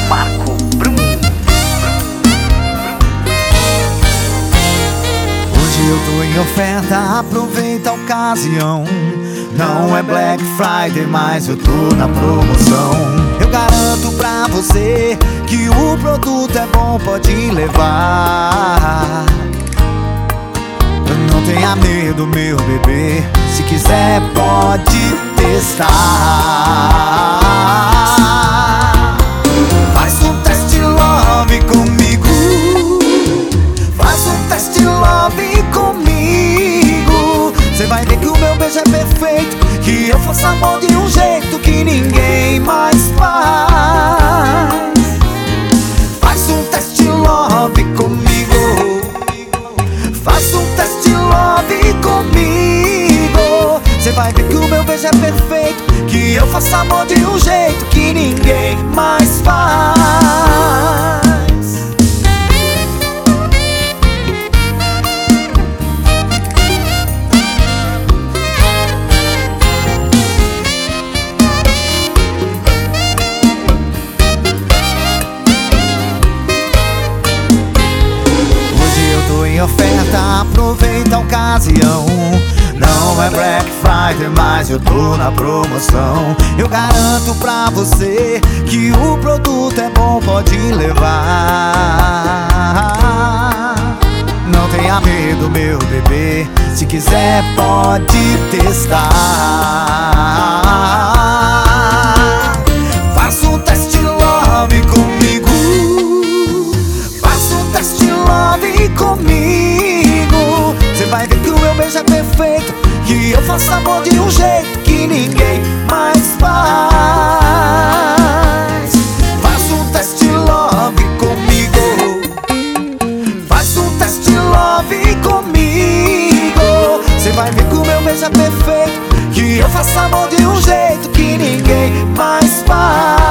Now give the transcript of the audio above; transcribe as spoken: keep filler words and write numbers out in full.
Marco Brum. Hoje eu tô em oferta, aproveita a ocasião. Não é Black Friday, mas eu tô na promoção. Eu garanto pra você que o produto é bom, pode levar. Não tenha medo, meu bebê, se quiser pode testar. Faz um test love comigo, faz um test love comigo. Cê vai ver que o meu beijo é perfeito, que eu faço amor de um jeito que ninguém mais faz. Faz um test love comigo, faz um test love comigo. Cê vai ver que o meu beijo é perfeito, que eu faço amor de um jeito que ninguém mais faz. Em oferta, aproveita a ocasião. Não é Black Friday, mas eu tô na promoção. Eu garanto pra você que o produto é bom, pode levar. Não tenha medo, meu bebê, se quiser pode testar. Faça um test love comigo, faça um test love comigo. Cê vai ver que o meu beijo é perfeito, que eu faço amor de um jeito que ninguém mais faz. Faz um test love comigo, faz um test love comigo. Cê vai ver que o meu beijo é perfeito, que eu faço amor de um jeito que ninguém mais faz.